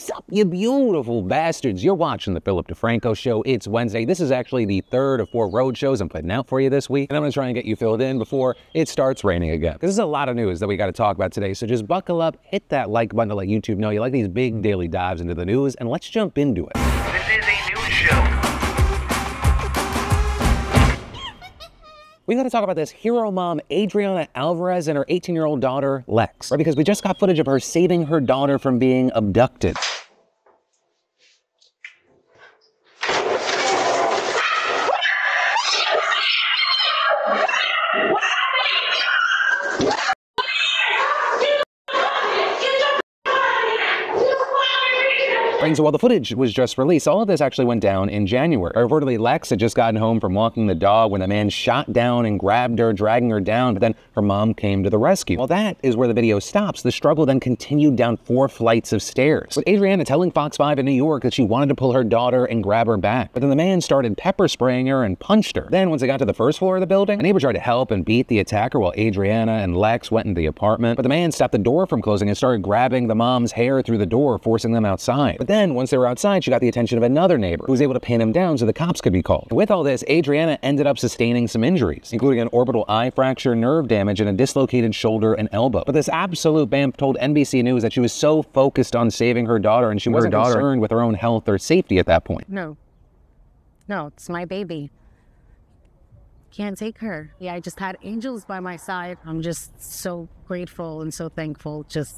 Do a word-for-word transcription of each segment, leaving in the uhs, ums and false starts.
Sup, you beautiful bastards. You're watching the Philip DeFranco Show. It's Wednesday. This is actually the third of four road shows I'm putting out for you this week. And I'm going to try and get you filled in before it starts raining again. Because there's a lot of news that we got to talk about today. So just buckle up, hit that like button to let YouTube know you like these big daily dives into the news, and let's jump into it. This is a news show. We got to talk about this hero mom, Adriana Alvarez, and her eighteen-year-old daughter, Lex. Right, because we just got footage of her saving her daughter from being abducted. Right, so while the footage was just released, all of this actually went down in January. Reportedly, Lex had just gotten home from walking the dog when a man shot down and grabbed her, dragging her down, but then her mom came to the rescue. Well, that is where the video stops. The struggle then continued down four flights of stairs, with Adriana telling Fox five in New York that she wanted to pull her daughter and grab her back. But then the man started pepper spraying her and punched her. Then, once they got to the first floor of the building, a neighbor tried to help and beat the attacker while Adriana and Lex went into the apartment. But the man stopped the door from closing and started grabbing the mom's hair through the door, forcing them outside. But then, once they were outside, she got the attention of another neighbor who was able to pin him down so the cops could be called. With all this, Adriana ended up sustaining some injuries, including an orbital eye fracture, nerve damage, and a dislocated shoulder and elbow. But this absolute bamf told N B C News that she was so focused on saving her daughter and she wasn't concerned with her own health or safety at that point. No. No, it's my baby. Can't take her. Yeah, I just had angels by my side. I'm just so grateful and so thankful just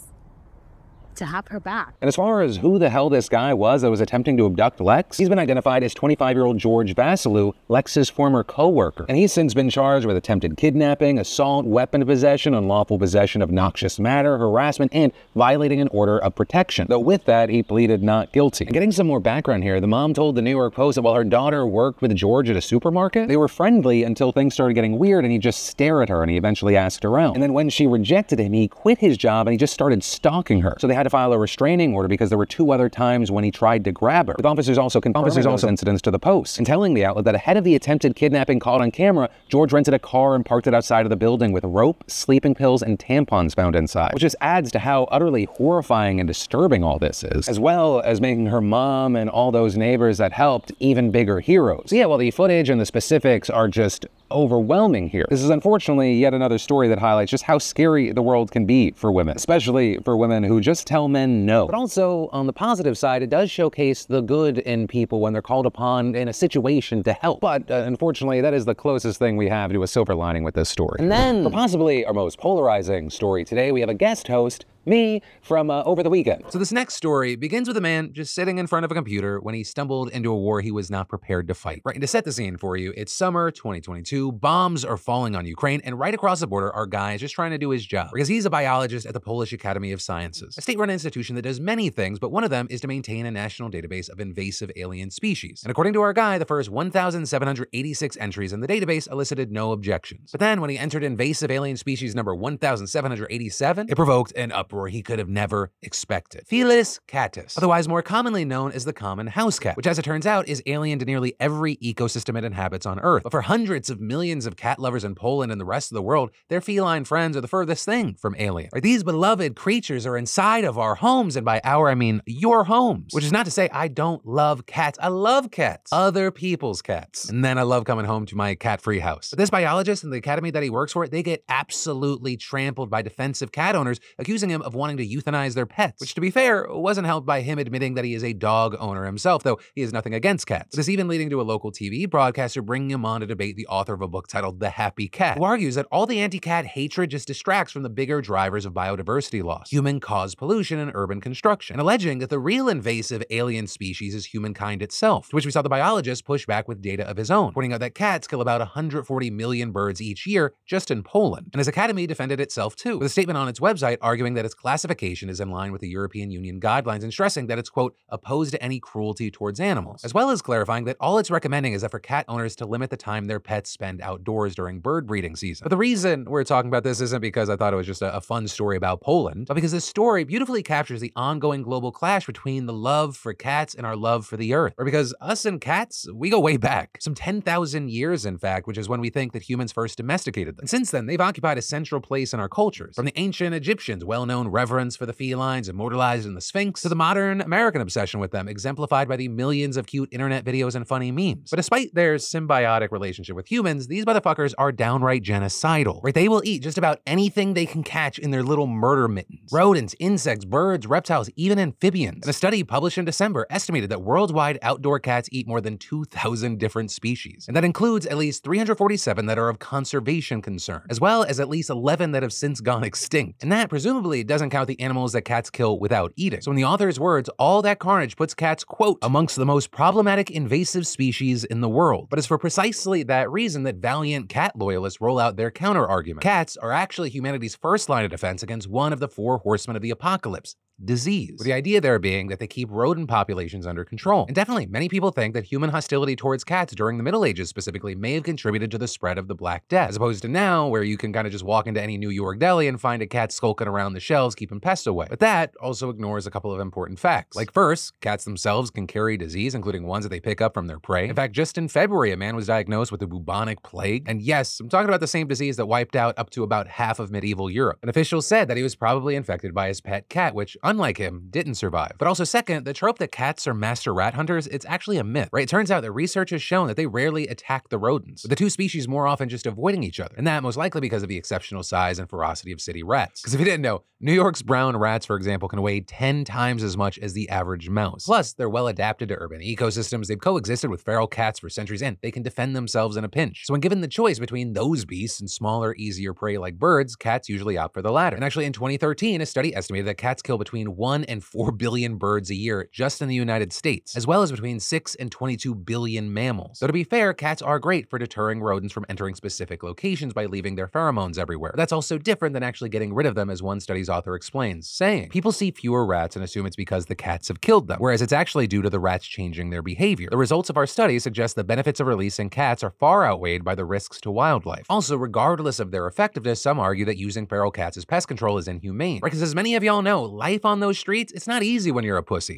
to have her back. And as far as who the hell this guy was that was attempting to abduct Lex, he's been identified as twenty-five-year-old George Vasilou, Lex's former co-worker. And he's since been charged with attempted kidnapping, assault, weapon possession, unlawful possession of noxious matter, harassment, and violating an order of protection. Though with that, he pleaded not guilty. And getting some more background here, the mom told the New York Post that while her daughter worked with George at a supermarket, they were friendly until things started getting weird and he'd just stare at her and he eventually asked her out. And then when she rejected him, he quit his job and he just started stalking her. So they had to file a restraining order because there were two other times when he tried to grab her. With officers also confirming officers also incidents to the Post and telling the outlet that ahead of the attempted kidnapping caught on camera, George rented a car and parked it outside of the building with rope, sleeping pills, and tampons found inside, which just adds to how utterly horrifying and disturbing all this is, as well as making her mom and all those neighbors that helped even bigger heroes. So yeah, while the footage and the specifics are just overwhelming here, this is unfortunately yet another story that highlights just how scary the world can be for women, especially for women who just tell men no. But also, on the positive side, it does showcase the good in people when they're called upon in a situation to help. But uh, unfortunately, that is the closest thing we have to a silver lining with this story. And then, for possibly our most polarizing story today, we have a guest host, me, from uh, over the weekend. So this next story begins with a man just sitting in front of a computer when he stumbled into a war he was not prepared to fight. Right, and to set the scene for you, it's summer twenty twenty-two, bombs are falling on Ukraine, and right across the border are guys just trying to do his job, because he's a biologist at the Polish Academy of Sciences, a state-run institution that does many things, but one of them is to maintain a national database of invasive alien species. And according to our guy, the first one thousand seven hundred eighty-six entries in the database elicited no objections. But then when he entered invasive alien species number one thousand seven hundred eighty-seven, it provoked an uproar he could have never expected. Felis catus, otherwise more commonly known as the common house cat, which as it turns out is alien to nearly every ecosystem it inhabits on Earth. But for hundreds of millions of cat lovers in Poland and the rest of the world, their feline friends are the furthest thing from alien. Right, these beloved creatures are inside of our homes, and by our I mean your homes, which is not to say I don't love cats. I love cats, other people's cats, and then I love coming home to my cat-free house. But this biologist and the academy that he works for, they get absolutely trampled by defensive cat owners, accusing him of wanting to euthanize their pets, which to be fair, wasn't helped by him admitting that he is a dog owner himself, though he has nothing against cats. This even leading to a local T V broadcaster bringing him on to debate the author of a book titled The Happy Cat, who argues that all the anti-cat hatred just distracts from the bigger drivers of biodiversity loss, human-caused pollution and urban construction, and alleging that the real invasive alien species is humankind itself, to which we saw the biologist push back with data of his own, pointing out that cats kill about one hundred forty million birds each year just in Poland. And his academy defended itself too, with a statement on its website arguing that its classification is in line with the European Union guidelines and stressing that it's, quote, opposed to any cruelty towards animals, as well as clarifying that all it's recommending is that for cat owners to limit the time their pets spend outdoors during bird breeding season. But the reason we're talking about this isn't because I thought it was just a, a fun story about Poland, but because this story beautifully captures the ongoing global clash between the love for cats and our love for the earth. Or because us and cats, we go way back, some ten thousand years in fact, which is when we think that humans first domesticated them. And since then, they've occupied a central place in our cultures, from the ancient Egyptians, well known profound reverence for the felines immortalized in the Sphinx, to the modern American obsession with them, exemplified by the millions of cute internet videos and funny memes. But despite their symbiotic relationship with humans, these motherfuckers are downright genocidal, right? They will eat just about anything they can catch in their little murder mittens. Rodents, insects, birds, reptiles, even amphibians. And a study published in December estimated that worldwide outdoor cats eat more than two thousand different species. And that includes at least three hundred forty-seven that are of conservation concern, as well as at least eleven that have since gone extinct. And that presumably doesn't count the animals that cats kill without eating. So in the author's words, all that carnage puts cats, quote, amongst the most problematic invasive species in the world. But it's for precisely that reason that valiant cat loyalists roll out their counter-argument. Cats are actually humanity's first line of defense against one of the four horsemen of the apocalypse: disease. With the idea there being that they keep rodent populations under control. And definitely, many people think that human hostility towards cats during the Middle Ages specifically may have contributed to the spread of the Black Death, as opposed to now, where you can kind of just walk into any New York deli and find a cat skulking around the shelves keeping pests away. But that also ignores a couple of important facts. Like first, cats themselves can carry disease, including ones that they pick up from their prey. In fact, just in February, a man was diagnosed with the bubonic plague. And yes, I'm talking about the same disease that wiped out up to about half of medieval Europe. An official said that he was probably infected by his pet cat, which, unlike him, didn't survive. But also second, the trope that cats are master rat hunters, it's actually a myth, right? It turns out that research has shown that they rarely attack the rodents, with the two species more often just avoiding each other. And that most likely because of the exceptional size and ferocity of city rats. Because if you didn't know, New York's brown rats, for example, can weigh ten times as much as the average mouse. Plus, they're well adapted to urban ecosystems, they've coexisted with feral cats for centuries, and they can defend themselves in a pinch. So when given the choice between those beasts and smaller, easier prey like birds, cats usually opt for the latter. And actually in twenty thirteen, a study estimated that cats kill between one and four billion birds a year just in the United States, as well as between six and twenty-two billion mammals. So to be fair, cats are great for deterring rodents from entering specific locations by leaving their pheromones everywhere. But that's also different than actually getting rid of them, as one study's author explains, saying, people see fewer rats and assume it's because the cats have killed them, whereas it's actually due to the rats changing their behavior. The results of our study suggest the benefits of releasing cats are far outweighed by the risks to wildlife. Also, regardless of their effectiveness, some argue that using feral cats as pest control is inhumane. Right, because as many of y'all know, life on those streets, it's not easy when you're a pussy.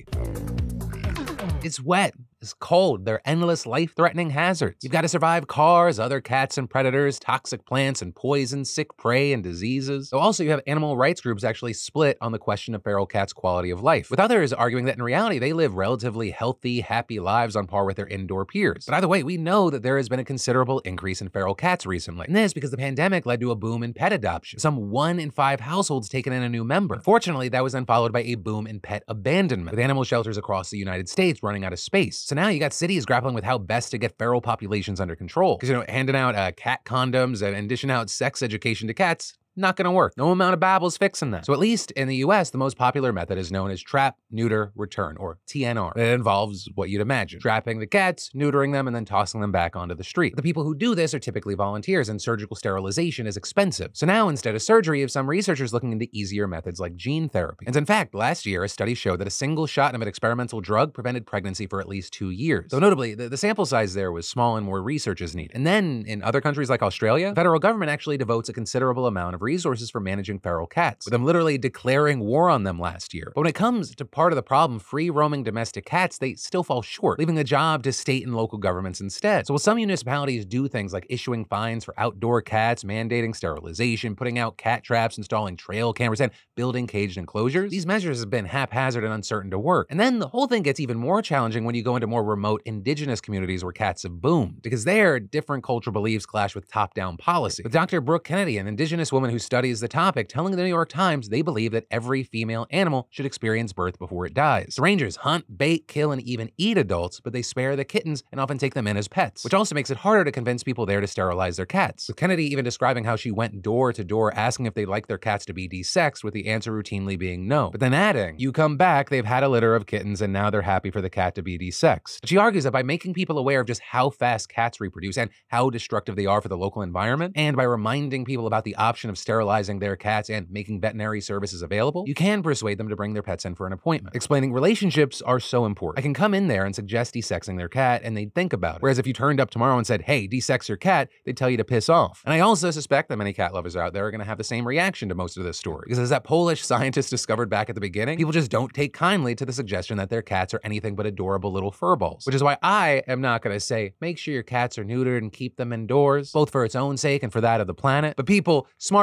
It's wet. It's cold. They're endless life-threatening hazards. You've got to survive cars, other cats and predators, toxic plants and poison, sick prey and diseases. So also you have animal rights groups actually split on the question of feral cats' quality of life, with others arguing that in reality they live relatively healthy, happy lives on par with their indoor peers. But either way, we know that there has been a considerable increase in feral cats recently. And this because the pandemic led to a boom in pet adoption. Some one in five households taking in a new member. Unfortunately, that was then followed by a boom in pet abandonment, with animal shelters across the United States running out of space. So now you got cities grappling with how best to get feral populations under control. Because, you know, handing out uh, cat condoms and, and dishing out sex education to cats, not gonna work. No amount of babble's fixing that. So at least in the U S, the most popular method is known as trap, neuter, return, or T N R. It involves what you'd imagine: trapping the cats, neutering them, and then tossing them back onto the street. The people who do this are typically volunteers, and surgical sterilization is expensive. So now, instead of surgery, you have some researchers looking into easier methods like gene therapy. And in fact, last year, a study showed that a single shot of an experimental drug prevented pregnancy for at least two years. So notably, the, the sample size there was small and more research is needed. And then, in other countries like Australia, the federal government actually devotes a considerable amount of resources for managing feral cats, with them literally declaring war on them last year. But when it comes to part of the problem, free-roaming domestic cats, they still fall short, leaving the job to state and local governments instead. So while some municipalities do things like issuing fines for outdoor cats, mandating sterilization, putting out cat traps, installing trail cameras, and building caged enclosures, these measures have been haphazard and uncertain to work. And then the whole thing gets even more challenging when you go into more remote indigenous communities where cats have boomed, because there, different cultural beliefs clash with top-down policy. With Doctor Brooke Kennedy, an indigenous woman who studies the topic, telling the New York Times they believe that every female animal should experience birth before it dies. The rangers hunt, bait, kill, and even eat adults, but they spare the kittens and often take them in as pets, which also makes it harder to convince people there to sterilize their cats. With Kennedy even describing how she went door to door asking if they'd like their cats to be desexed, with the answer routinely being no. But then adding, you come back, they've had a litter of kittens and now they're happy for the cat to be desexed. But she argues that by making people aware of just how fast cats reproduce and how destructive they are for the local environment, and by reminding people about the option of sterilizing their cats and making veterinary services available, you can persuade them to bring their pets in for an appointment. Explaining relationships are so important. I can come in there and suggest desexing their cat and they'd think about it. Whereas if you turned up tomorrow and said, hey, desex your cat, they'd tell you to piss off. And I also suspect that many cat lovers out there are gonna have the same reaction to most of this story. Because as that Polish scientist discovered back at the beginning, people just don't take kindly to the suggestion that their cats are anything but adorable little furballs. Which is why I am not gonna say, make sure your cats are neutered and keep them indoors, both for its own sake and for that of the planet. But people smarter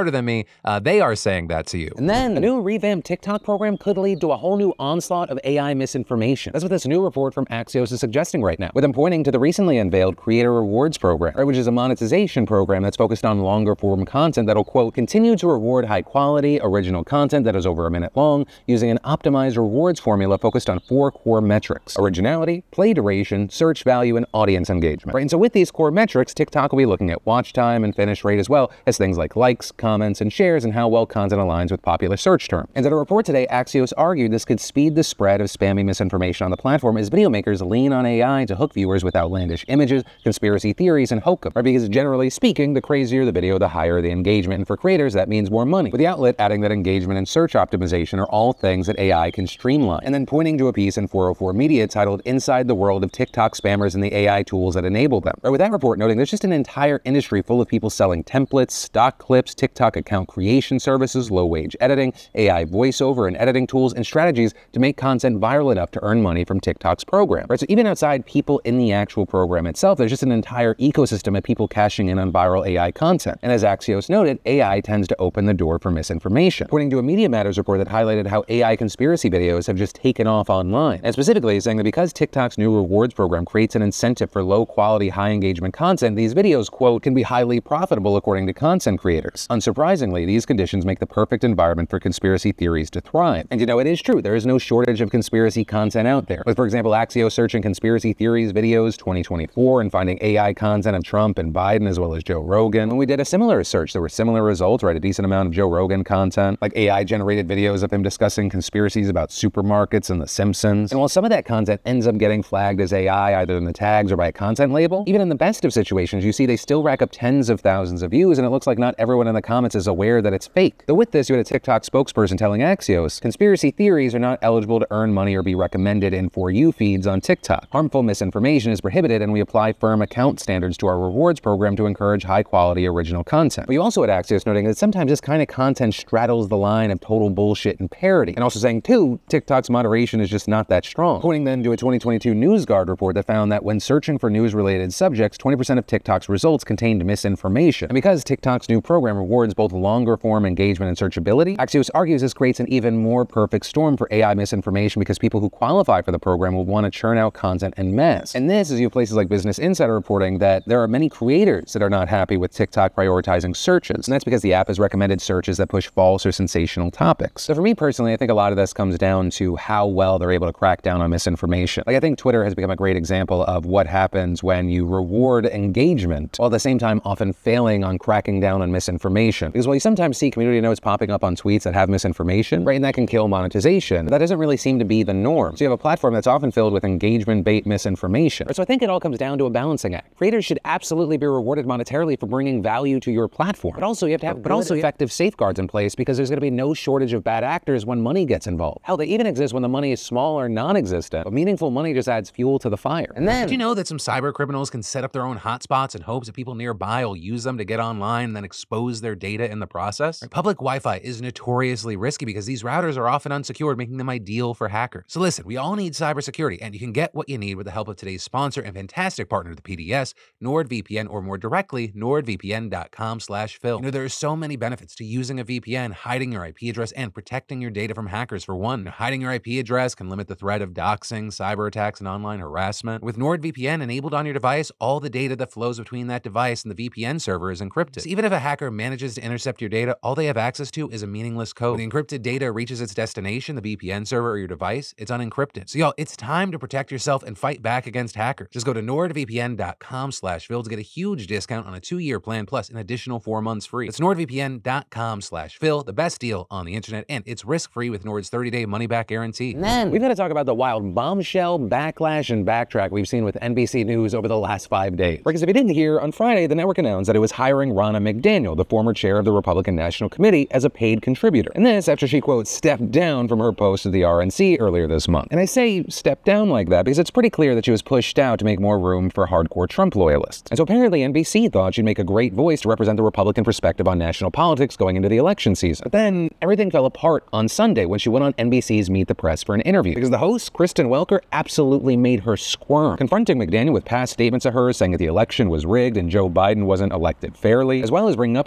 smarter than me, uh, they are saying that to you. And then, a new revamped TikTok program could lead to a whole new onslaught of A I misinformation. That's what this new report from Axios is suggesting right now, with them pointing to the recently unveiled Creator Rewards Program, right, which is a monetization program that's focused on longer form content that'll, quote, continue to reward high quality, original content that is over a minute long, using an optimized rewards formula focused on four core metrics: originality, play duration, search value, and audience engagement. Right, and so with these core metrics, TikTok will be looking at watch time and finish rate, as well as things like likes, comments, and shares, and how well content aligns with popular search terms. And in a report today, Axios argued this could speed the spread of spammy misinformation on the platform as video makers lean on A I to hook viewers with outlandish images, conspiracy theories, and hokum. Right, because generally speaking, the crazier the video, the higher the engagement, and for creators, that means more money. With the outlet adding that engagement and search optimization are all things that A I can streamline, and then pointing to a piece in four oh four Media titled "Inside the World of TikTok Spammers and the A I Tools That Enable Them." Right, with that report noting there's just an entire industry full of people selling templates, stock clips, TikTok account creation services, low-wage editing, A I voiceover and editing tools, and strategies to make content viral enough to earn money from TikTok's program. Right, so even outside people in the actual program itself, there's just an entire ecosystem of people cashing in on viral A I content. And as Axios noted, A I tends to open the door for misinformation, pointing to a Media Matters report that highlighted how A I conspiracy videos have just taken off online, and specifically saying that because TikTok's new rewards program creates an incentive for low-quality, high-engagement content, these videos, quote, can be highly profitable according to content creators. Unsurprisingly, these conditions make the perfect environment for conspiracy theories to thrive. And you know, it is true, there is no shortage of conspiracy content out there. With, for example, Axios searching conspiracy theories videos twenty twenty-four and finding A I content of Trump and Biden as well as Joe Rogan. When we did a similar search, there were similar results, right? A decent amount of Joe Rogan content, like A I-generated videos of him discussing conspiracies about supermarkets and The Simpsons. And while some of that content ends up getting flagged as A I either in the tags or by a content label, even in the best of situations, you see they still rack up tens of thousands of views, and it looks like not everyone in the comments is aware that it's fake. Though with this, you had a TikTok spokesperson telling Axios, conspiracy theories are not eligible to earn money or be recommended in For You feeds on TikTok. Harmful misinformation is prohibited, and we apply firm account standards to our rewards program to encourage high-quality original content. But you also had Axios noting that sometimes this kind of content straddles the line of total bullshit and parody, and also saying, too, TikTok's moderation is just not that strong. Pointing then to a twenty twenty-two NewsGuard report that found that when searching for news-related subjects, twenty percent of TikTok's results contained misinformation. And because TikTok's new program rewards both longer-form engagement and searchability, Axios argues this creates an even more perfect storm for A I misinformation because people who qualify for the program will want to churn out content en masse. And this is you have places like Business Insider reporting that there are many creators that are not happy with TikTok prioritizing searches, and that's because the app has recommended searches that push false or sensational topics. So for me personally, I think a lot of this comes down to how well they're able to crack down on misinformation. Like, I think Twitter has become a great example of what happens when you reward engagement while at the same time often failing on cracking down on misinformation. Because while you sometimes see community notes popping up on tweets that have misinformation, right, and that can kill monetization, that doesn't really seem to be the norm. So you have a platform that's often filled with engagement bait misinformation. So I think it all comes down to a balancing act. Creators should absolutely be rewarded monetarily for bringing value to your platform, but also you have to have but also effective safeguards in place because there's going to be no shortage of bad actors when money gets involved. Hell, they even exist when the money is small or non-existent, but meaningful money just adds fuel to the fire. And then, did you know that some cyber criminals can set up their own hotspots in hopes that people nearby will use them to get online and then expose their data in the process? Right? Public Wi-Fi is notoriously risky because these routers are often unsecured, making them ideal for hackers. So listen, we all need cybersecurity, and you can get what you need with the help of today's sponsor and fantastic partner to the P D S, NordVPN, or more directly, nordvpn.com slash Phil. You know, there are so many benefits to using a V P N, hiding your I P address, and protecting your data from hackers. For one, hiding your I P address can limit the threat of doxing, cyber attacks, and online harassment. With NordVPN enabled on your device, all the data that flows between that device and the V P N server is encrypted. So even if a hacker manages to intercept your data, all they have access to is a meaningless code. When the encrypted data reaches its destination, the V P N server or your device, it's unencrypted. So y'all, it's time to protect yourself and fight back against hackers. Just go to nordvpn.com slash Phil to get a huge discount on a two-year plan plus an additional four months free. It's nordvpn.com slash Phil, the best deal on the internet, and it's risk-free with Nord's thirty-day money-back guarantee. And then we've got to talk about the wild bombshell, backlash, and backtrack we've seen with N B C News over the last five days. Because if you didn't hear, on Friday, the network announced that it was hiring Ronna McDaniel, the former chair of the Republican National Committee, as a paid contributor. And this after she, quote, stepped down from her post at the R N C earlier this month. And I say stepped down like that because it's pretty clear that she was pushed out to make more room for hardcore Trump loyalists. And so apparently N B C thought she'd make a great voice to represent the Republican perspective on national politics going into the election season. But then everything fell apart on Sunday when she went on N B C's Meet the Press for an interview, because the host, Kristen Welker, absolutely made her squirm, confronting McDaniel with past statements of hers saying that the election was rigged and Joe Biden wasn't elected fairly, as well as bringing up a November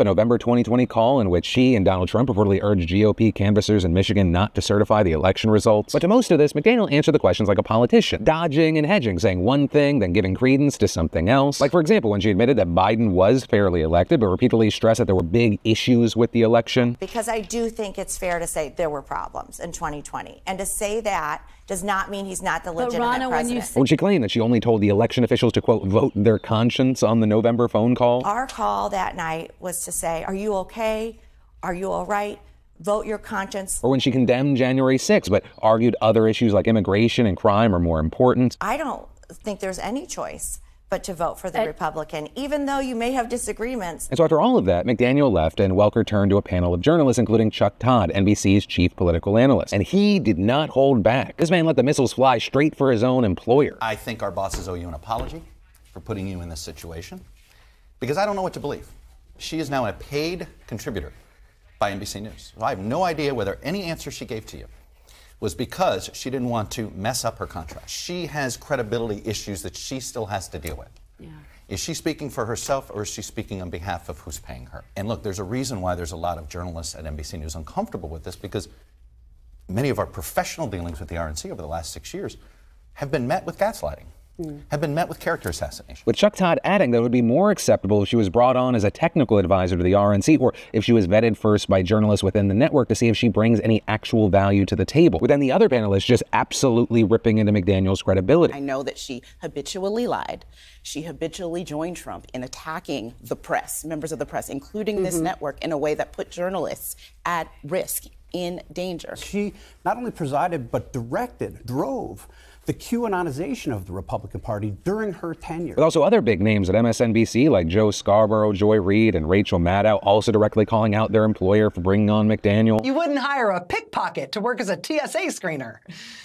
twenty twenty call in which she and Donald Trump reportedly urged G O P canvassers in Michigan not to certify the election results. But to most of this, McDaniel answered the questions like a politician, dodging and hedging, saying one thing, then giving credence to something else. Like, for example, when she admitted that Biden was fairly elected, but repeatedly stressed that there were big issues with the election. Because I do think it's fair to say there were problems in twenty twenty. And to say that does not mean he's not the legitimate Ronna, president. when you When she claimed that she only told the election officials to, quote, vote their conscience on the November phone call. Our call that night was to say, are you okay? Are you all right? Vote your conscience. Or when she condemned January sixth, but argued other issues like immigration and crime are more important. I don't think there's any choice but to vote for the Republican, even though you may have disagreements. And so after all of that, McDaniel left and Welker turned to a panel of journalists, including Chuck Todd, N B C's chief political analyst. And he did not hold back. This man let the missiles fly straight for his own employer. I think our bosses owe you an apology for putting you in this situation, because I don't know what to believe. She is now a paid contributor by N B C News. So I have no idea whether any answer she gave to you was because she didn't want to mess up her contract. She has credibility issues that she still has to deal with. Yeah. Is she speaking for herself, or is she speaking on behalf of who's paying her? And look, there's a reason why there's a lot of journalists at N B C News uncomfortable with this, because many of our professional dealings with the R N C over the last six years have been met with gaslighting. Mm. Have been met with character assassination. With Chuck Todd adding that it would be more acceptable if she was brought on as a technical advisor to the R N C, or if she was vetted first by journalists within the network to see if she brings any actual value to the table. With then the other panelists just absolutely ripping into McDaniel's credibility. I know that she habitually lied. She habitually joined Trump in attacking the press, members of the press, including mm-hmm. this network, in a way that put journalists at risk, in danger. She not only presided, but directed, drove the QAnonization of the Republican Party during her tenure. With also other big names at M S N B C like Joe Scarborough, Joy Reid, and Rachel Maddow also directly calling out their employer for bringing on McDaniel. You wouldn't hire a pickpocket to work as a T S A screener.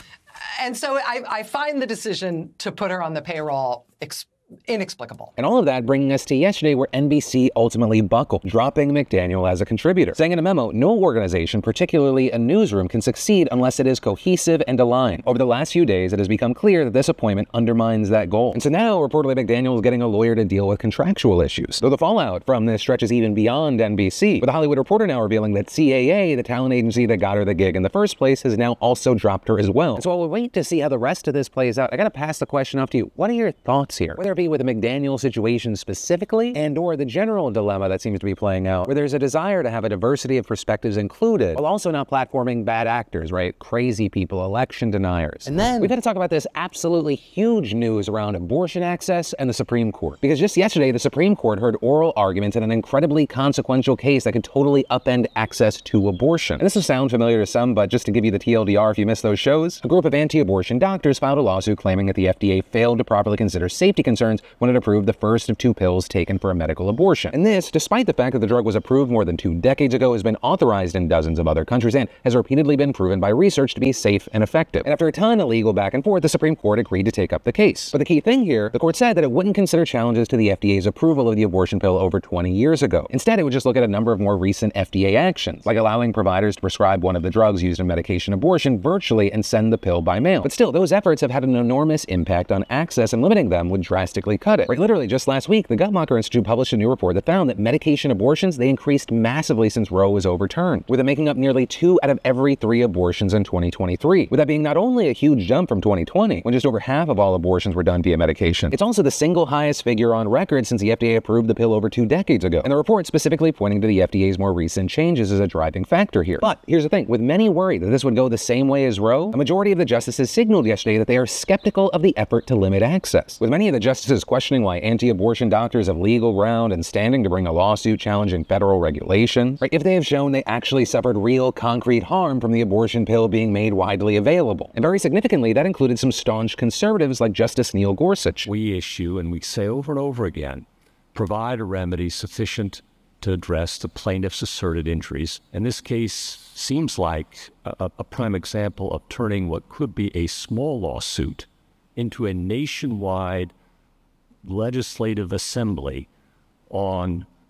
And so I, I find the decision to put her on the payroll ex- inexplicable. And all of that bringing us to yesterday, where N B C ultimately buckled, dropping McDaniel as a contributor, saying in a memo, no organization, particularly a newsroom, can succeed unless it is cohesive and aligned. Over the last few days, it has become clear that this appointment undermines that goal. And so now, reportedly, McDaniel is getting a lawyer to deal with contractual issues. Though the fallout from this stretches even beyond N B C, with The Hollywood Reporter now revealing that C A A, the talent agency that got her the gig in the first place, has now also dropped her as well. And so while we wait to see how the rest of this plays out, I gotta pass the question off to you. What are your thoughts here? Whether it be with the McDaniel situation specifically, and or the general dilemma that seems to be playing out, where there's a desire to have a diversity of perspectives included, while also not platforming bad actors, right? Crazy people, election deniers. And then we've got to talk about this absolutely huge news around abortion access and the Supreme Court. Because just yesterday, the Supreme Court heard oral arguments in an incredibly consequential case that could totally upend access to abortion. And this will sound familiar to some, but just to give you the T L D R if you missed those shows, a group of anti-abortion doctors filed a lawsuit claiming that the F D A failed to properly consider safety concerns when it approved the first of two pills taken for a medical abortion. And this, despite the fact that the drug was approved more than two decades ago, has been authorized in dozens of other countries, and has repeatedly been proven by research to be safe and effective. And after a ton of legal back and forth, the Supreme Court agreed to take up the case. But the key thing here, the court said that it wouldn't consider challenges to the F D A's approval of the abortion pill over twenty years ago. Instead, it would just look at a number of more recent F D A actions, like allowing providers to prescribe one of the drugs used in medication abortion virtually and send the pill by mail. But still, those efforts have had an enormous impact on access, and limiting them would drastically cut it. Right, literally, just last week, the Guttmacher Institute published a new report that found that medication abortions, they increased massively since Roe was overturned, with it making up nearly two out of every three abortions in twenty twenty-three. With that being not only a huge jump from twenty twenty, when just over half of all abortions were done via medication, it's also the single highest figure on record since the F D A approved the pill over two decades ago. And the report specifically pointing to the F D A's more recent changes as a driving factor here. But here's the thing, with many worried that this would go the same way as Roe, a majority of the justices signaled yesterday that they are skeptical of the effort to limit access, with many of the justices questioning why anti-abortion doctors have legal ground and standing to bring a lawsuit challenging federal regulation, right, if they have shown they actually suffered real concrete harm from the abortion pill being made widely available. And very significantly, that included some staunch conservatives like Justice Neil Gorsuch. We issue, and we say over and over again, provide a remedy sufficient to address the plaintiff's asserted injuries. And this case seems like a, a prime example of turning what could be a small lawsuit into a nationwide legislative assembly on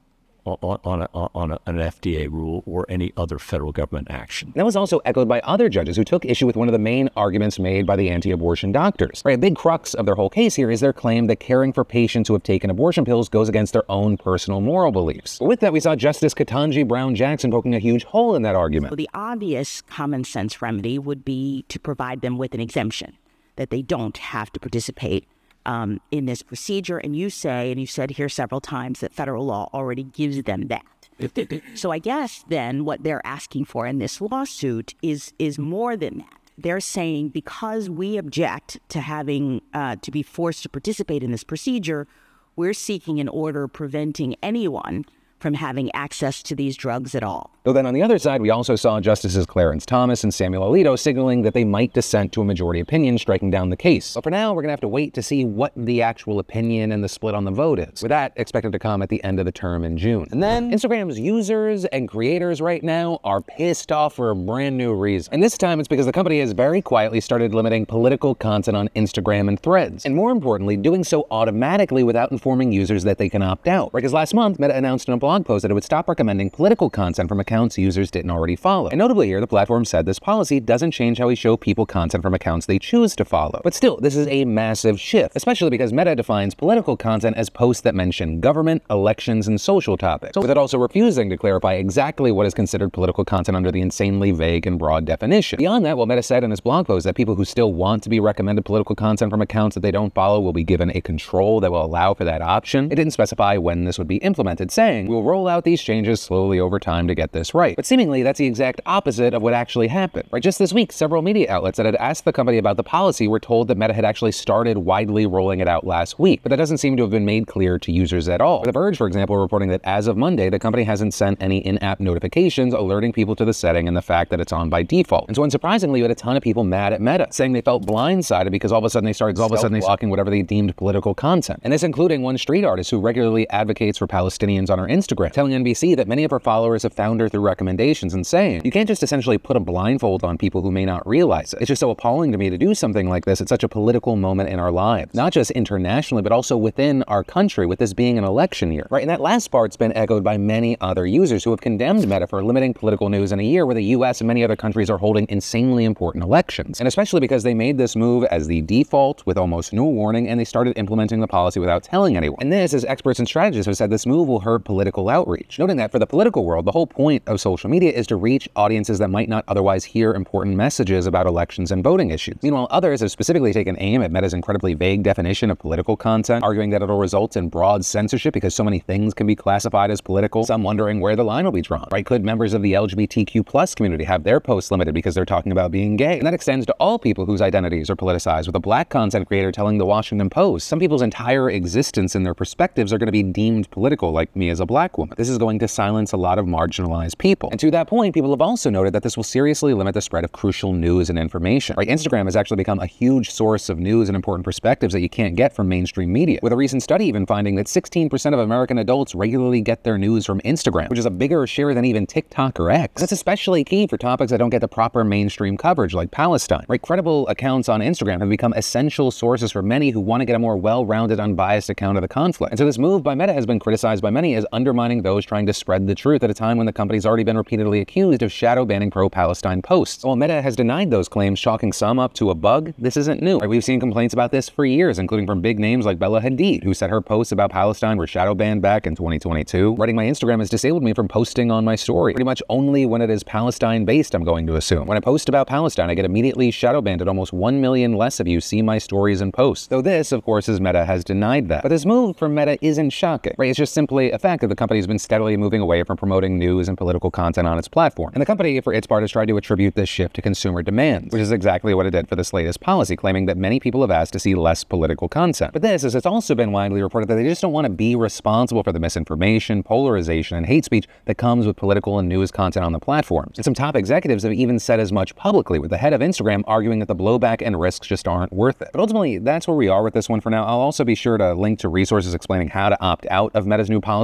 on, on, a, on a, an F D A rule or any other federal government action. That was also echoed by other judges who took issue with one of the main arguments made by the anti-abortion doctors. Right, a big crux of their whole case here is their claim that caring for patients who have taken abortion pills goes against their own personal moral beliefs. But with that, we saw Justice Ketanji Brown Jackson poking a huge hole in that argument. So the obvious common sense remedy would be to provide them with an exemption, that they don't have to participate um, in this procedure. And you say, and you've said here several times, that federal law already gives them that. So I guess then what they're asking for in this lawsuit is is more than that. They're saying because we object to having uh, to be forced to participate in this procedure, we're seeking an order preventing anyone from having access to these drugs at all. Though then on the other side, we also saw Justices Clarence Thomas and Samuel Alito signaling that they might dissent to a majority opinion, striking down the case. But for now, we're going to have to wait to see what the actual opinion and the split on the vote is, with that expected to come at the end of the term in June. And then Instagram's users and creators right now are pissed off for a brand new reason. And this time it's because the company has very quietly started limiting political content on Instagram and Threads. And more importantly, doing so automatically without informing users that they can opt out. Right, because last month, Meta announced in a blog post that it would stop recommending political content from accounts users didn't already follow. And notably here, the platform said this policy doesn't change how we show people content from accounts they choose to follow. But still, this is a massive shift, especially because Meta defines political content as posts that mention government, elections, and social topics, with it also refusing to clarify exactly what is considered political content under the insanely vague and broad definition. Beyond that, what Meta said in its blog post that people who still want to be recommended political content from accounts that they don't follow will be given a control that will allow for that option. It didn't specify when this would be implemented, saying, we'll roll out these changes slowly over time to get this right. But seemingly, that's the exact opposite of what actually happened. Right, just this week, several media outlets that had asked the company about the policy were told that Meta had actually started widely rolling it out last week, but that doesn't seem to have been made clear to users at all. The Verge, for example, reporting that as of Monday, the company hasn't sent any in-app notifications alerting people to the setting and the fact that it's on by default. And so unsurprisingly, you had a ton of people mad at Meta, saying they felt blindsided because all of a sudden they started all of a sudden they blocking whatever they deemed political content. And this including one street artist who regularly advocates for Palestinians on her Instagram, telling N B C that many of her followers have found her through recommendations and saying, you can't just essentially put a blindfold on people who may not realize it. It's just so appalling to me to do something like this at such a political moment in our lives, not just internationally, but also within our country, with this being an election year, right? And that last part's been echoed by many other users who have condemned Meta for limiting political news in a year where the U S and many other countries are holding insanely important elections. And especially because they made this move as the default with almost no warning, and they started implementing the policy without telling anyone. And this, as experts and strategists have said, this move will hurt political outreach, noting that for the political world, the whole point of social media is to reach audiences that might not otherwise hear important messages about elections and voting issues. Meanwhile, others have specifically taken aim at Meta's incredibly vague definition of political content, arguing that it'll result in broad censorship because so many things can be classified as political, some wondering where the line will be drawn, right? Could members of the L G B T Q plus community have their posts limited because they're talking about being gay? And that extends to all people whose identities are politicized, with a black content creator telling the Washington Post, some people's entire existence and their perspectives are going to be deemed political, like me as a black woman. This is going to silence a lot of marginalized people. And to that point, people have also noted that this will seriously limit the spread of crucial news and information. Right? Instagram has actually become a huge source of news and important perspectives that you can't get from mainstream media, with a recent study even finding that sixteen percent of American adults regularly get their news from Instagram, which is a bigger share than even TikTok or X. That's especially key for topics that don't get the proper mainstream coverage, like Palestine. Right? Credible accounts on Instagram have become essential sources for many who want to get a more well-rounded, unbiased account of the conflict. And so this move by Meta has been criticized by many as undermining those trying to spread the truth at a time when the company's already been repeatedly accused of shadow banning pro-Palestine posts. While Meta has denied those claims, chalking some up to a bug, this isn't new. Right? We've seen complaints about this for years, including from big names like Bella Hadid, who said her posts about Palestine were shadow banned back in twenty twenty-two. Writing my Instagram has disabled me from posting on my story, pretty much only when it is Palestine-based, I'm going to assume. When I post about Palestine, I get immediately shadow banned, and almost one million less of you see my stories and posts. Though this, of course, is Meta has denied that. But this move from Meta isn't shocking, right? It's just simply a fact that the company has been steadily moving away from promoting news and political content on its platform. And the company, for its part, has tried to attribute this shift to consumer demands, which is exactly what it did for this latest policy, claiming that many people have asked to see less political content. But this is, it's also been widely reported that they just don't want to be responsible for the misinformation, polarization, and hate speech that comes with political and news content on the platforms. And some top executives have even said as much publicly, with the head of Instagram arguing that the blowback and risks just aren't worth it. But ultimately, that's where we are with this one for now. I'll also be sure to link to resources explaining how to opt out of Meta's new policy blocking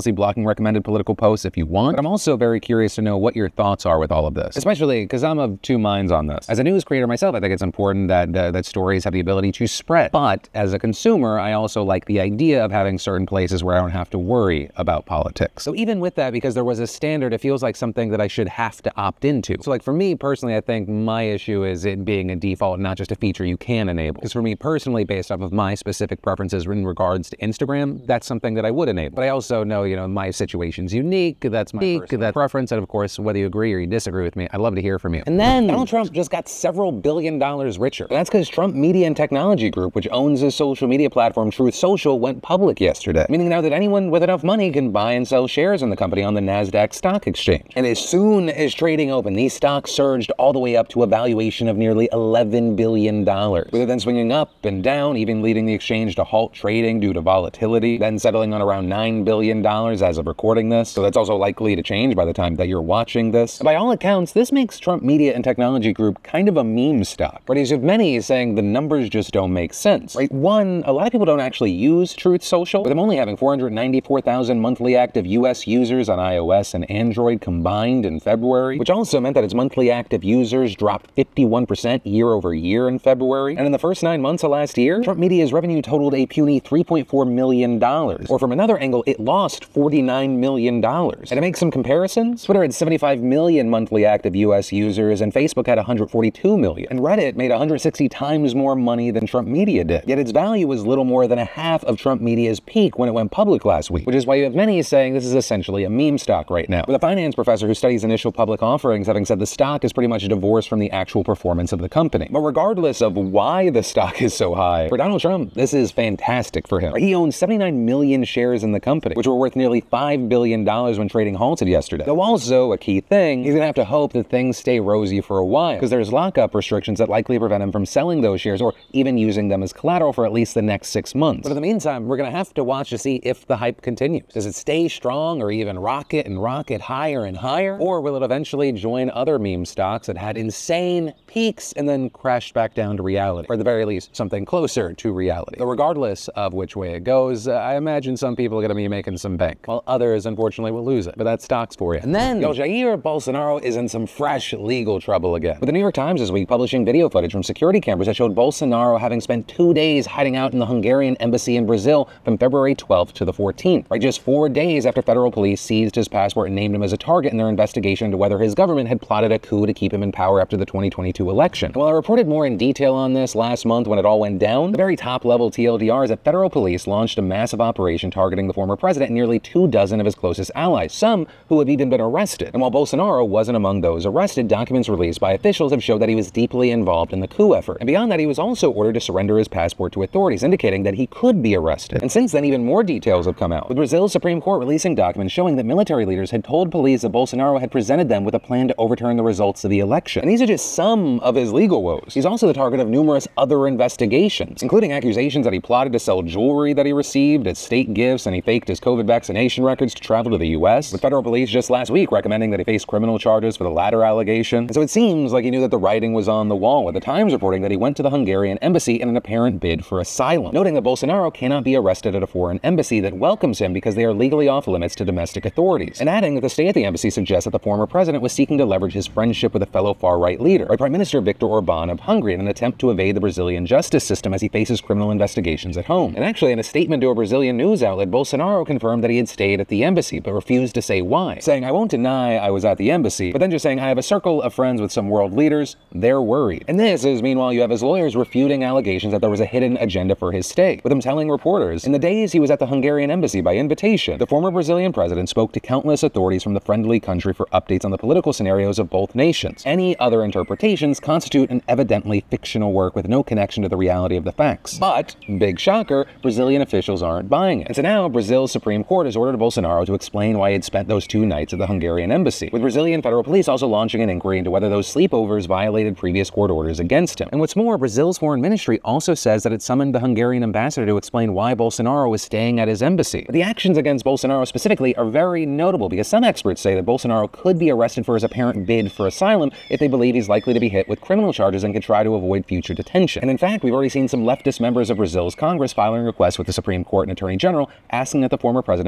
recommended political posts if you want, but I'm also very curious to know what your thoughts are with all of this, especially because I'm of two minds on this. As a news creator myself, I think it's important that uh, that stories have the ability to spread, but as a consumer, I also like the idea of having certain places where I don't have to worry about politics. So even with that, because there was a standard, it feels like something that I should have to opt into. So like for me personally, I think my issue is it being a default, not just a feature you can enable. Because for me personally, based off of my specific preferences in regards to Instagram, that's something that I would enable. But I also know, you know, my situation's unique. That's my unique, that preference. And of course, whether you agree or you disagree with me, I'd love to hear from you. And then Donald Trump just got several billion dollars richer. And that's because Trump Media and Technology Group, which owns his social media platform Truth Social, went public yesterday. Meaning now that anyone with enough money can buy and sell shares in the company on the NASDAQ stock exchange. And as soon as trading opened, these stocks surged all the way up to a valuation of nearly eleven billion dollars. With it then swinging up and down, even leading the exchange to halt trading due to volatility, then settling on around nine billion dollars as of recording this. So that's also likely to change by the time that you're watching this. And by all accounts, this makes Trump Media and Technology Group kind of a meme stock. Right? As you have many saying the numbers just don't make sense. Right? One, a lot of people don't actually use Truth Social, with them only having four hundred ninety-four thousand monthly active U S users on iOS and Android combined in February, which also meant that its monthly active users dropped fifty-one percent year over year in February. And in the first nine months of last year, Trump Media's revenue totaled a puny three point four million dollars. Or from another angle, it lost forty-nine million dollars. And to make some comparisons, Twitter had seventy-five million monthly active U S users and Facebook had one hundred forty-two million. And Reddit made one hundred sixty times more money than Trump Media did. Yet its value was little more than a half of Trump Media's peak when it went public last week, which is why you have many saying this is essentially a meme stock right now. With a finance professor who studies initial public offerings having said the stock is pretty much divorced from the actual performance of the company. But regardless of why the stock is so high, for Donald Trump, this is fantastic for him. He owns seventy-nine million shares in the company, which were worth nearly five billion dollars when trading halted yesterday. Though also a key thing, he's gonna have to hope that things stay rosy for a while, because there's lockup restrictions that likely prevent him from selling those shares or even using them as collateral for at least the next six months. But in the meantime, we're gonna have to watch to see if the hype continues. Does it stay strong or even rocket and rocket higher and higher? Or will it eventually join other meme stocks that had insane peaks and then crashed back down to reality? Or at the very least, something closer to reality. But regardless of which way it goes, uh, I imagine some people are gonna be making some bank, while others, unfortunately, will lose it. But that's stocks for you. And then, yo, Jair Bolsonaro is in some fresh legal trouble again. With the New York Times this week publishing video footage from security cameras that showed Bolsonaro having spent two days hiding out in the Hungarian embassy in Brazil from February twelfth to the fourteenth, right? Just four days after federal police seized his passport and named him as a target in their investigation into whether his government had plotted a coup to keep him in power after the twenty twenty-two election. And while I reported more in detail on this last month when it all went down, the very top-level T L D R is that federal police launched a massive operation targeting the former president and nearly two dozen of his closest allies, some who have even been arrested. And while Bolsonaro wasn't among those arrested, documents released by officials have showed that he was deeply involved in the coup effort. And beyond that, he was also ordered to surrender his passport to authorities, indicating that he could be arrested. And since then, even more details have come out, with Brazil's Supreme Court releasing documents showing that military leaders had told police that Bolsonaro had presented them with a plan to overturn the results of the election. And these are just some of his legal woes. He's also the target of numerous other investigations, including accusations that he plotted to sell jewelry that he received as state gifts and he faked his COVID vaccination records to travel to the U S, with federal police just last week recommending that he face criminal charges for the latter allegation. And so it seems like he knew that the writing was on the wall, with the Times reporting that he went to the Hungarian embassy in an apparent bid for asylum, noting that Bolsonaro cannot be arrested at a foreign embassy that welcomes him because they are legally off limits to domestic authorities, and adding that the stay at the embassy suggests that the former president was seeking to leverage his friendship with a fellow far-right leader, like Prime Minister Viktor Orban of Hungary, in an attempt to evade the Brazilian justice system as he faces criminal investigations at home. And actually, in a statement to a Brazilian news outlet, Bolsonaro confirmed that he had stayed at the embassy, but refused to say why, saying, "I won't deny I was at the embassy," but then just saying, "I have a circle of friends with some world leaders, they're worried." And this is, meanwhile, you have his lawyers refuting allegations that there was a hidden agenda for his stay, with him telling reporters, "In the days he was at the Hungarian embassy by invitation, the former Brazilian president spoke to countless authorities from the friendly country for updates on the political scenarios of both nations. Any other interpretations constitute an evidently fictional work with no connection to the reality of the facts." But, big shocker, Brazilian officials aren't buying it. And so now Brazil's Supreme Court has ordered Bolsonaro to explain why he had spent those two nights at the Hungarian embassy, with Brazilian federal police also launching an inquiry into whether those sleepovers violated previous court orders against him. And what's more, Brazil's foreign ministry also says that it summoned the Hungarian ambassador to explain why Bolsonaro was staying at his embassy. But the actions against Bolsonaro specifically are very notable, because some experts say that Bolsonaro could be arrested for his apparent bid for asylum if they believe he's likely to be hit with criminal charges and could try to avoid future detention. And in fact, we've already seen some leftist members of Brazil's Congress filing requests with the Supreme Court and Attorney General asking that the former president be given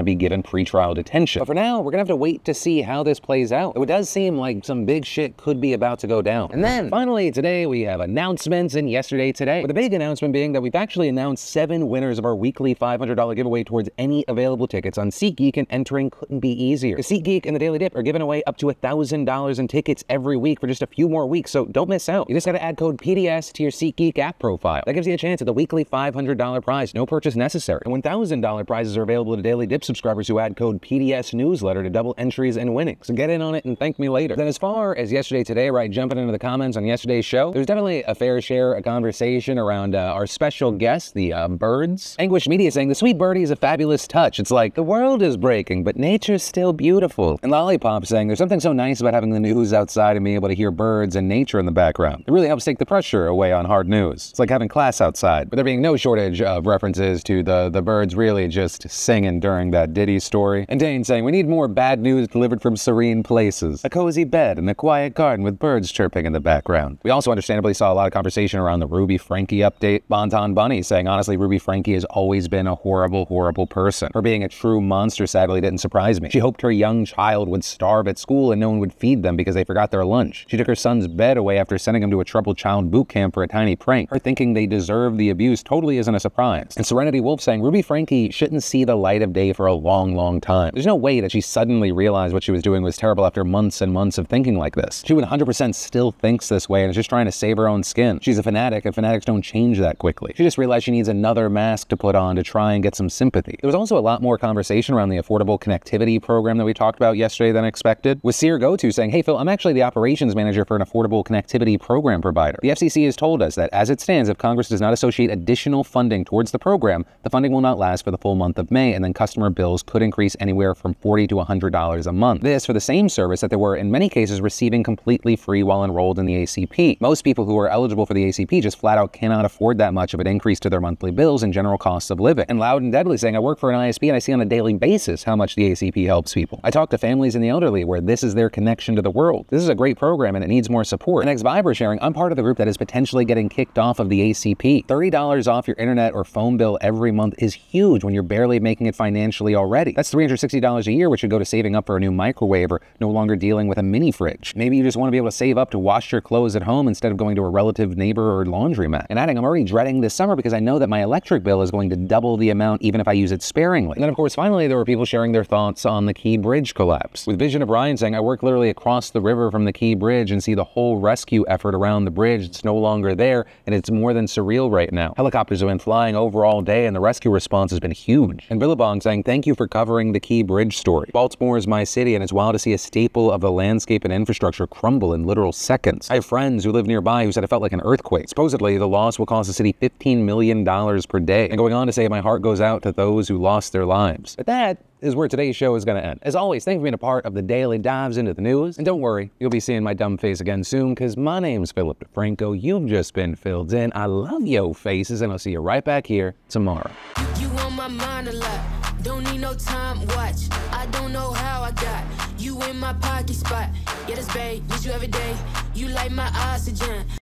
pretrial detention. But for now, we're gonna have to wait to see how this plays out. It does seem like some big shit could be about to go down. And then, finally, today we have announcements, and yesterday today, with the big announcement being that we've actually announced seven winners of our weekly five hundred dollars giveaway towards any available tickets on SeatGeek, and entering couldn't be easier. SeatGeek and the Daily Dip are giving away up to one thousand dollars in tickets every week for just a few more weeks, so don't miss out. You just gotta add code P D S to your SeatGeek app profile. That gives you a chance at the weekly five hundred dollars prize, no purchase necessary. And one thousand dollars prizes are available to Daily Dip subscribers who add code P D S newsletter to double entries and winnings. So get in on it and thank me later. Then as far as yesterday today, right, jumping into the comments on yesterday's show, there's definitely a fair share of conversation around uh, our special guest, the uh, birds. Anguish Media saying, the sweet birdie is a fabulous touch. It's like, the world is breaking, but nature's still beautiful. And Lollipop saying, there's something so nice about having the news outside and being able to hear birds and nature in the background. It really helps take the pressure away on hard news. It's like having class outside. But there being no shortage of references to the, the birds really just singing during that Diddy story. And Dane saying, we need more bad news delivered from serene places. A cozy bed and a quiet garden with birds chirping in the background. We also understandably saw a lot of conversation around the Ruby Franke update. Bonton Bunny saying, honestly, Ruby Franke has always been a horrible, horrible person. Her being a true monster sadly didn't surprise me. She hoped her young child would starve at school and no one would feed them because they forgot their lunch. She took her son's bed away after sending him to a troubled child boot camp for a tiny prank. Her thinking they deserve the abuse totally isn't a surprise. And Serenity Wolf saying, Ruby Franke shouldn't see the light of day for a long, long time. There's no way that she suddenly realized what she was doing was terrible after months and months of thinking like this. She one hundred percent still thinks this way and is just trying to save her own skin. She's a fanatic, and fanatics don't change that quickly. She just realized she needs another mask to put on to try and get some sympathy. There was also a lot more conversation around the Affordable Connectivity program that we talked about yesterday than expected, with Seer GoTo saying, hey Phil, I'm actually the operations manager for an Affordable Connectivity program provider. The F C C has told us that as it stands, if Congress does not associate additional funding towards the program, the funding will not last for the full month of May, and then customer bills could increase anywhere from forty to one hundred dollars a month. This for the same service that they were in many cases receiving completely free while enrolled in the A C P. Most people who are eligible for the A C P just flat out cannot afford that much of an increase to their monthly bills and general costs of living. And Loud and Deadly saying, I work for an I S P and I see on a daily basis how much the A C P helps people. I talk to families and the elderly where this is their connection to the world. This is a great program and it needs more support. And X-Viber sharing, I'm part of the group that is potentially getting kicked off of the A C P. thirty dollars off your internet or phone bill every month is huge when you're barely making it financially already. That's three hundred sixty dollars a year, which should go to saving up for a new microwave or no longer dealing with a mini fridge. Maybe you just want to be able to save up to wash your clothes at home instead of going to a relative neighbor or laundromat. And adding, I'm already dreading this summer because I know that my electric bill is going to double the amount even if I use it sparingly. And then of course, finally, there were people sharing their thoughts on the Key Bridge collapse. With Vision of Ryan saying, I work literally across the river from the Key Bridge and see the whole rescue effort around the bridge. It's no longer there and it's more than surreal right now. Helicopters have been flying over all day and the rescue response has been huge. And Billabong saying, thank you for covering the Key Bridge story. Baltimore is my city and it's wild to see a staple of the landscape and infrastructure crumble in literal seconds. I have friends who live nearby who said it felt like an earthquake. Supposedly, the loss will cost the city fifteen million dollars per day. And going on to say, my heart goes out to those who lost their lives. But that is where today's show is going to end. As always, thank you for being a part of the daily dives into the news. And don't worry, you'll be seeing my dumb face again soon, because my name's Philip DeFranco. You've just been filled in. I love yo faces, and I'll see you right back here tomorrow. You on my mind a lot. Don't need no time watch. I don't know how I got you in my pocket spot. Yeah, that's babe, need you every day. You like my oxygen.